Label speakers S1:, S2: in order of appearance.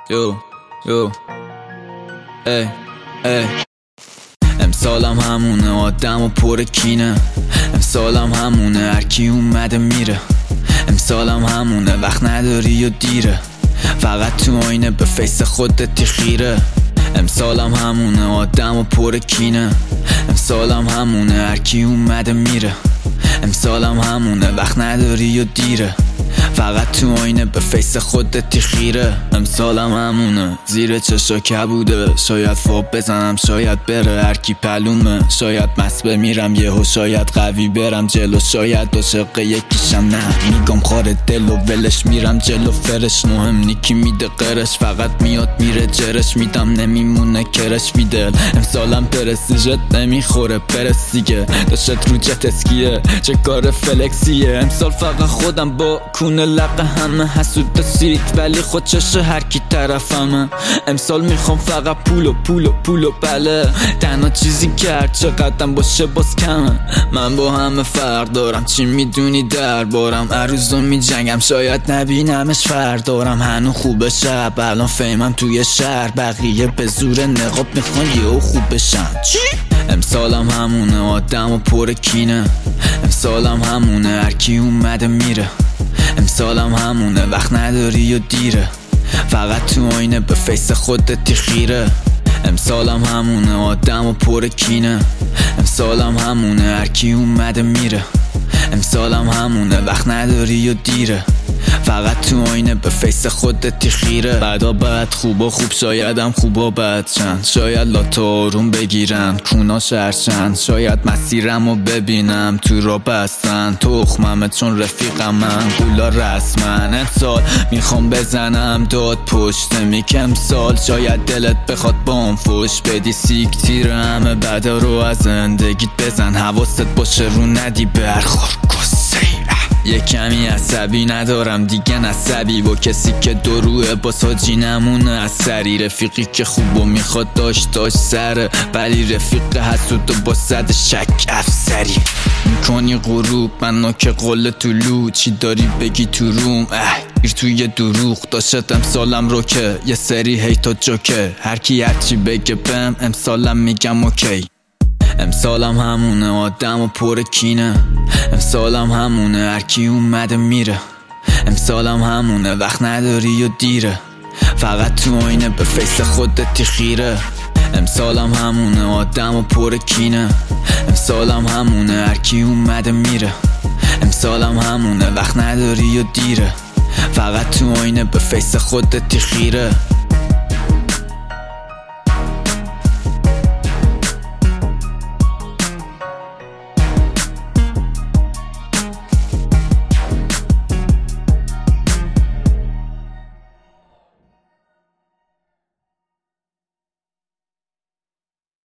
S1: یو ای امسالم همونه، آدم و پر کینه. امسالم همونه، هرکی اومده میره. امسالم همونه، وقت نداری و دیره. فقط تو آینه به فیس خودت خیره. امسالم همونه، آدم و پر کینه. امسالم همونه، هرکی اومده میره. امسالم همونه، وقت نداری و دیره. فقط تو آینه به فیس خودت خیره. امسالم همونه، زیر چشا کبوده. شاید فوق بزنم، شاید بره هرکی پلومه. شاید مست بمیرم یهو، شاید قوی برم جلو. شاید عاشق یکیشم، نه میگم خار دل و ولش. میرم جلو فرش، مهم نیکی میده قرش. فقط میاد میره جرش، میدم نمیمونه کرش ویدل. امسالم پرستیجت نمیخوره پرست دیگه. داشت رو جت اسکیه، چه کار فلکسیه. امسال فقط خودم با کونه لقه همه حسود سیت، ولی خود چشه هرکی طرفمه. امسال میخوام فقط پول و بله. تنها چیزی که هر چقدرم باشه باز کمه. من با همه فرق دارم، چی میدونی دربارم. عروضو میجنگم، شاید نبینمش فردارم. هنو خوبه شب، الان فیمم توی شهر. بقیه به زور نقاب میخوان یهو خوب بشن. چی؟ امسالم همونه، آدم و پر کینه. امسالم همونه، هرکی اومده میره. امسالم همونه، وقت نداری و دیره. فقط تو آینه به فیس خودت خیره. امسالم همونه، آدم و پر کینه. امسالم همونه، هرکی اومده میره. امسالم همونه، وقت نداری و دیره. فقط تو آینه به فیس خودت خیره. بعدا بد، خوبا خوب، شایدم خوبا بد چند. شاید لاتو آروم بگیرن، کونا شرشن. شاید مسیرمو ببینم تو را بستن. تخممه چون رفیقم من، گولا رسمن. امسال میخوام بزنم داد پشت میک. امسال شاید دلت بخواد بام فوش بدی. سیک تیر همه بدا رو از زندگیت بزن. حواست باشه رو ندی برخور کسی. یه کمی عصبی ندارم دیگه، نصبی با کسی که دو روه. با ساجی نمونه از سری. رفیقی که خوب و میخواد داشت سره، ولی رفیق حسود و با صد شک افسری. میکنی غروب من ناک قله طلوع. چی داری بگی تو روم؟ گیر توی دروغ. داشتم سالم رو که یه سری هیتا جوکه. هرکی هرچی بگه بهم، امسالم میگم اوکی. امسالم همونه، آدم و پر کینه. امسالم همونه، هرکی اومده میره. امسالم همونه، وقت نداری و دیره. فقط تو آینه به فیس خودت خیره. امسالم همونه، آدم و پر کینه. امسالم همونه، هرکی اومده میره. امسالم همونه، وقت نداری و دیره. فقط تو آینه به فیس خودت خیره.